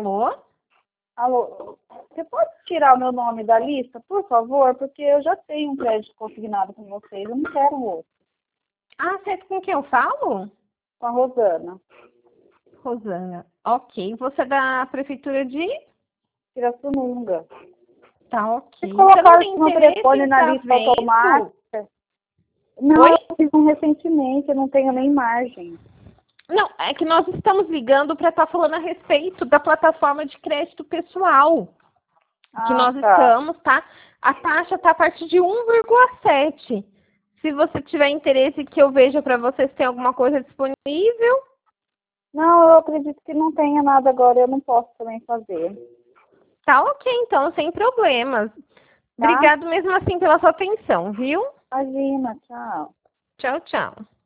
Alô? Alô, você pode tirar o meu nome da lista, por favor? Porque eu já tenho um crédito consignado com vocês, eu não quero outro. Ah, você com quem eu falo? Com a Rosana. Rosana. Ok. Você é da prefeitura de... Pirassununga. Tá, ok. Se Você colocar não o tem meu interesse telefone em na estar lista vendo? automática. Não, Oi? eu fiz um recentemente, eu não tenho nem margem. Não, é que nós estamos ligando para estar falando a respeito da plataforma de crédito pessoal. Que Ah, nós tá. estamos, tá? A taxa está a partir de 1,7. Se você tiver interesse que eu veja para você se tem alguma coisa disponível. Não, eu acredito que não tenha nada agora, eu não posso também fazer. Tá ok, então, sem problemas. Tá? Obrigado mesmo assim pela sua atenção, viu? Imagina, tchau. Tchau, tchau.